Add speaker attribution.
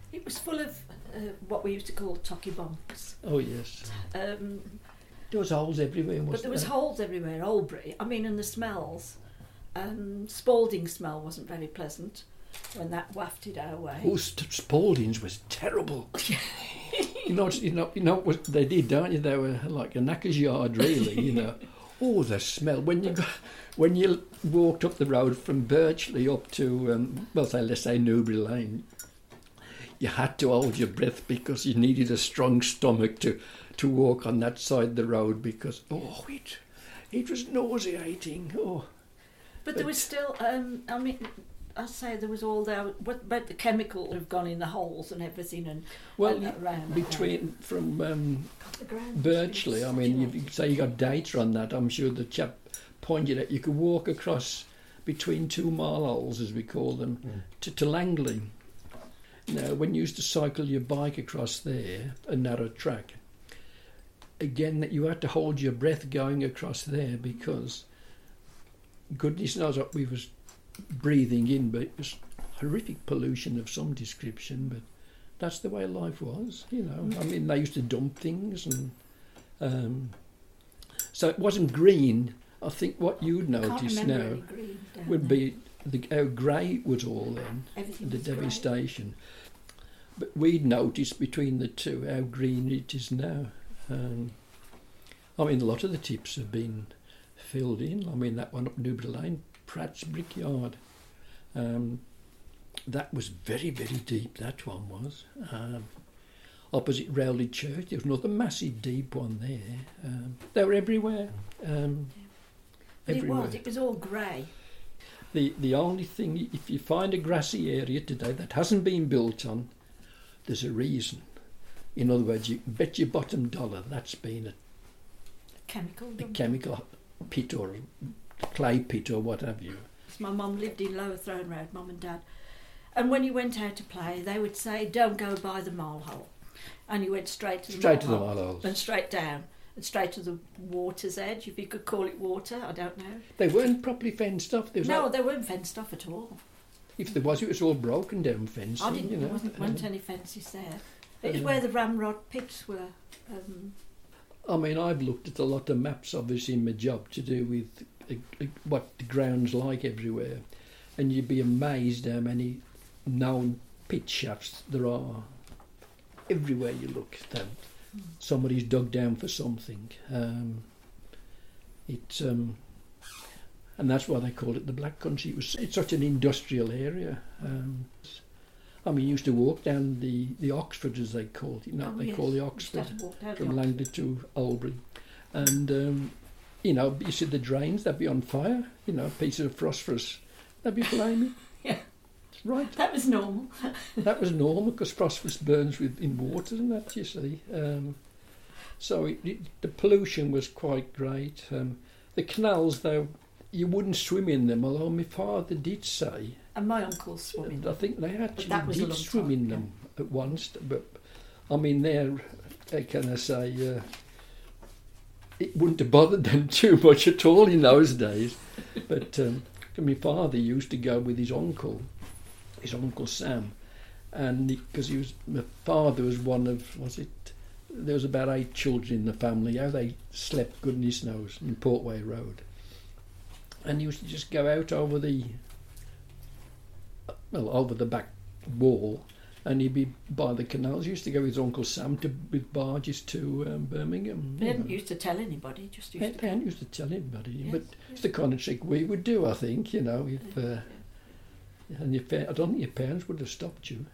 Speaker 1: It was full of what we used to call tocky bombs.
Speaker 2: Oh yes. There was holes everywhere, wasn't
Speaker 1: But there was holes everywhere, Albury. I mean, and the smells. Spalding smell wasn't very pleasant when that wafted our way.
Speaker 2: Oh, Spalding's was terrible. you know what they did, don't you? They were like a knacker's yard, really. You know. Oh, the smell when you walked up the road from Birchley up to let's say Newbury Lane. You had to hold your breath because you needed a strong stomach to walk on that side of the road because it was nauseating.
Speaker 1: But there was still I say there was all there. What about the chemical that have gone in the holes and everything and around
Speaker 2: from Birchley? I mean, if you say you got data on that, I'm sure the chap pointed out you could walk across between 2 mile holes, as we call them, to Langley. Now, when you used to cycle your bike across there, a narrow track, again, that you had to hold your breath going across there because goodness knows what we was breathing in, but it was horrific pollution of some description, but that's the way life was, you know. I mean, they used to dump things and so it wasn't green. I think what you'd notice now would be how grey it was all then, the devastation. But we'd noticed between the two how green it is now. I mean, a lot of the tips have been filled in. I mean, that one up Newbury Lane, Pratt's Brickyard, that was very, very deep, that one was. Opposite Rowley Church, there was another massive deep one there. They were everywhere. Everywhere.
Speaker 1: It was all grey.
Speaker 2: The only thing, if you find a grassy area today that hasn't been built on, there's a reason. In other words, you can bet your bottom dollar that's been a chemical pit or clay pit or what have you.
Speaker 1: My mum lived in Lower Throne Road, Mum and Dad. And when you went out to play, they would say, don't go by the mole hole. And you went straight to the mole hole. And straight down. And straight to the water's edge, if you could call it water, I don't know.
Speaker 2: They weren't properly fenced off.
Speaker 1: They weren't fenced off at all.
Speaker 2: If there was, it was all broken down fencing.
Speaker 1: There weren't any fences there. It was where the ramrod pits were.
Speaker 2: I mean, I've looked at a lot of maps, obviously, in my job to do with what the ground's like everywhere. And you'd be amazed how many known pit shafts there are. Everywhere you look, somebody's dug down for something. And that's why they called it the Black Country. It's such an industrial area. I mean, you used to walk down the Oxford, as they called it. Call the Oxford from Langley to Albury. And, you see the drains, they'd be on fire. A piece of phosphorus, they'd be flaming.
Speaker 1: Yeah.
Speaker 2: Right.
Speaker 1: That was normal.
Speaker 2: That was normal because phosphorus burns in water and that, you see. So the pollution was quite great. The canals, though, you wouldn't swim in them, although my father did say...
Speaker 1: And my uncle swam in them.
Speaker 2: I think they actually did swim in them at once. But, I mean, it wouldn't have bothered them too much at all in those days. But my father used to go with his uncle Sam, and because my father was one of, there was about 8 children in the family, how they slept, goodness knows, in Portway Road. And he used to just go out over the back wall, and he'd be by the canals. He used to go with his Uncle Sam with barges to Birmingham.
Speaker 1: They didn't used to tell anybody,
Speaker 2: They hadn't used to tell anybody, yes, but it's the kind of trick we would do, I think, if... I don't think your parents would have stopped you.